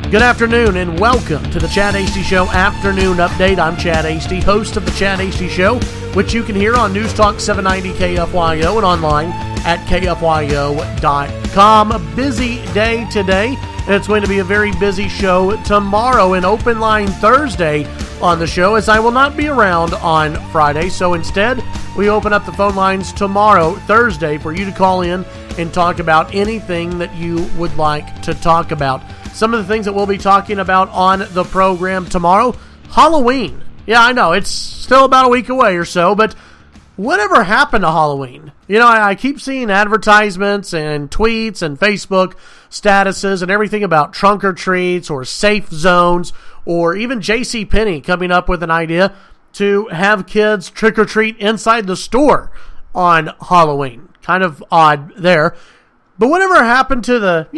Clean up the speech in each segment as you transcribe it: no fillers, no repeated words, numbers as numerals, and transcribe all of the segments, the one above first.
Good afternoon and welcome to the Chad Hasty Show Afternoon Update. I'm Chad Hasty, host of the Chad Hasty Show, which you can hear on News Talk 790 KFYO and online at KFYO.com. A busy day today, and it's going to be a very busy show tomorrow, an open line Thursday on the show, as I will not be around on Friday. So instead, we open up the phone lines tomorrow, Thursday, for you to call in and talk about anything that you would like to talk about. Some of the things that we'll be talking about on the program tomorrow, Halloween. Yeah, I know, it's still about a week away or so, but whatever happened to Halloween? You know, I keep seeing advertisements and tweets and Facebook statuses and everything about trunk or treats or safe zones, or even JCPenney coming up with an idea to have kids trick or treat inside the store on Halloween. Kind of odd there. But whatever happened to the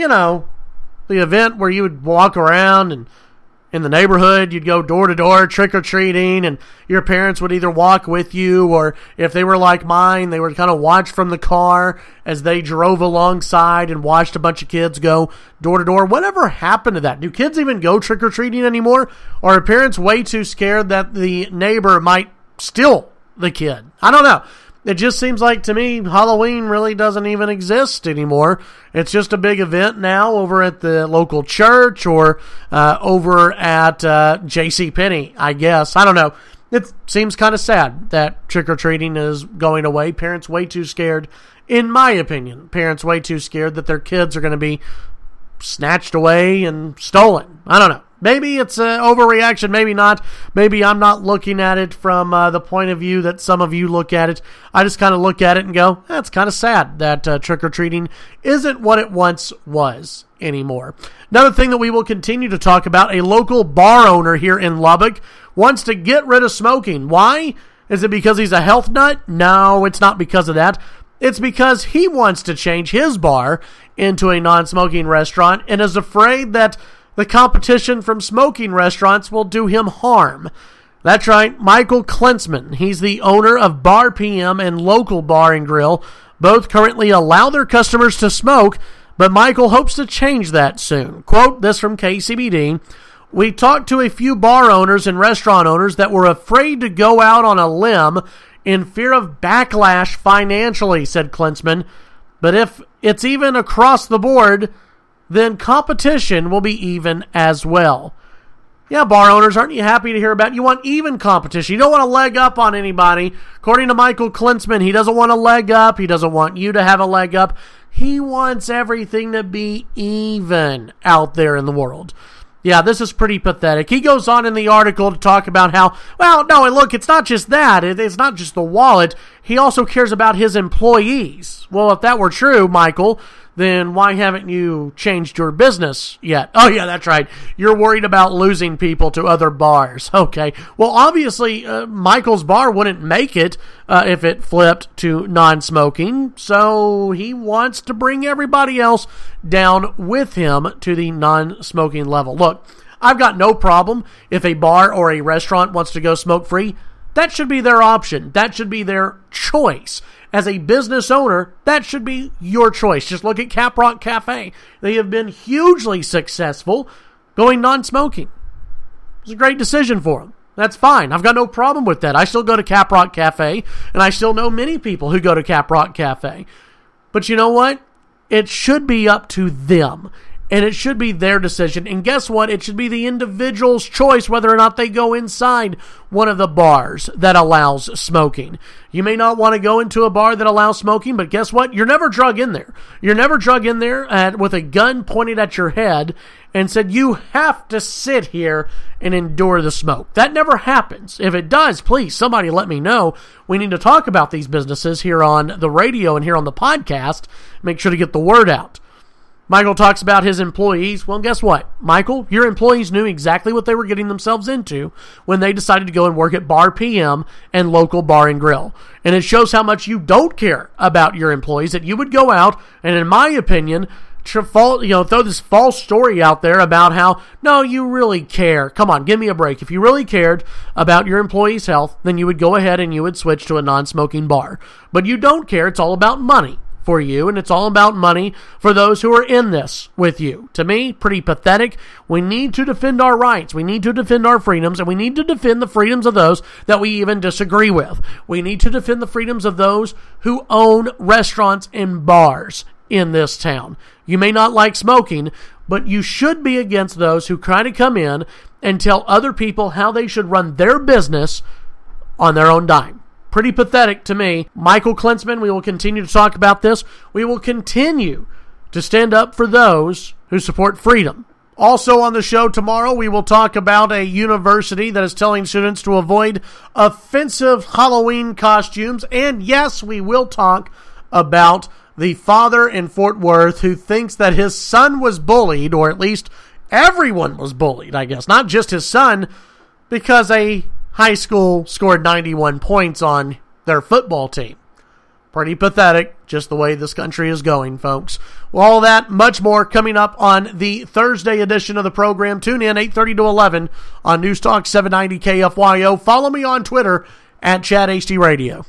event where you would walk around and in the neighborhood, you'd go door to door trick-or-treating, and your parents would either walk with you, or if they were like mine, they would kind of watch from the car as they drove alongside and watched a bunch of kids go door to door. Whatever happened to that? Do kids even go trick-or-treating anymore? Or are parents way too scared that the neighbor might steal the kid? I don't know. It just seems like, to me, Halloween really doesn't even exist anymore. It's just a big event now over at the local church or over at JCPenney, I guess. I don't know. It seems kind of sad that trick-or-treating is going away. Parents way too scared, in my opinion. Parents way too scared that their kids are going to be snatched away and stolen. I don't know. Maybe it's an overreaction, maybe not. Maybe I'm not looking at it from the point of view that some of you look at it. I just kind of look at it and go, that's kind of sad that trick-or-treating isn't what it once was anymore. Another thing that we will continue to talk about, a local bar owner here in Lubbock wants to get rid of smoking. Why? Is it because he's a health nut? No, it's not because of that. It's because he wants to change his bar into a non-smoking restaurant and is afraid that the competition from smoking restaurants will do him harm. That's right, Michael Klinsman. He's the owner of Bar PM and Local Bar and Grill. Both currently allow their customers to smoke, but Michael hopes to change that soon. Quote this from KCBD. We talked to a few bar owners and restaurant owners that were afraid to go out on a limb in fear of backlash financially, said Klinsman. But if it's even across the board, then competition will be even as well. Yeah, bar owners, aren't you happy to hear about it? You want even competition. You don't want a leg up on anybody. According to Michael Klinsman, he doesn't want a leg up. He doesn't want you to have a leg up. He wants everything to be even out there in the world. Yeah, this is pretty pathetic. He goes on in the article to talk about how, well, no, and look, it's not just that. It's not just the wallet. He also cares about his employees. Well, if that were true, Michael, then why haven't you changed your business yet? Oh, yeah, that's right. You're worried about losing people to other bars. Okay. Well, obviously, Michael's bar wouldn't make it if it flipped to non-smoking, so he wants to bring everybody else down with him to the non-smoking level. Look, I've got no problem if a bar or a restaurant wants to go smoke-free. That should be their option. That should be their choice. As a business owner, that should be your choice. Just look at Caprock Cafe. They have been hugely successful going non-smoking. It's a great decision for them. That's fine. I've got no problem with that. I still go to Caprock Cafe, and I still know many people who go to Caprock Cafe. But you know what? It should be up to them. And it should be their decision. And guess what? It should be the individual's choice whether or not they go inside one of the bars that allows smoking. You may not want to go into a bar that allows smoking, but guess what? You're never drug in there. You're never drug in there with a gun pointed at your head and said, you have to sit here and endure the smoke. That never happens. If it does, please, somebody let me know. We need to talk about these businesses here on the radio and here on the podcast. Make sure to get the word out. Michael talks about his employees. Well, guess what, Michael? Your employees knew exactly what they were getting themselves into when they decided to go and work at Bar PM and Local Bar and Grill. And it shows how much you don't care about your employees, that you would go out and, in my opinion, throw this false story out there about how, no, you really care. Come on, give me a break. If you really cared about your employees' health, then you would go ahead and you would switch to a non-smoking bar. But you don't care. It's all about money for you, and it's all about money for those who are in this with you. To me, pretty pathetic. We need to defend our rights. We need to defend our freedoms, and we need to defend the freedoms of those that we even disagree with. We need to defend the freedoms of those who own restaurants and bars in this town. You may not like smoking, but you should be against those who try to come in and tell other people how they should run their business on their own dime. Pretty pathetic to me. Michael Klinsman, we will continue to talk about this. We will continue to stand up for those who support freedom. Also on the show tomorrow, we will talk about a university that is telling students to avoid offensive Halloween costumes. And yes, we will talk about the father in Fort Worth who thinks that his son was bullied, or at least everyone was bullied, I guess. Not just his son, because a high school scored 91 points on their football team. Pretty pathetic, just the way this country is going, folks. Well, all that, much more, coming up on the Thursday edition of the program. Tune in 8:30 to 11 on News Talk 790 KFYO. Follow me on Twitter at ChadHD Radio.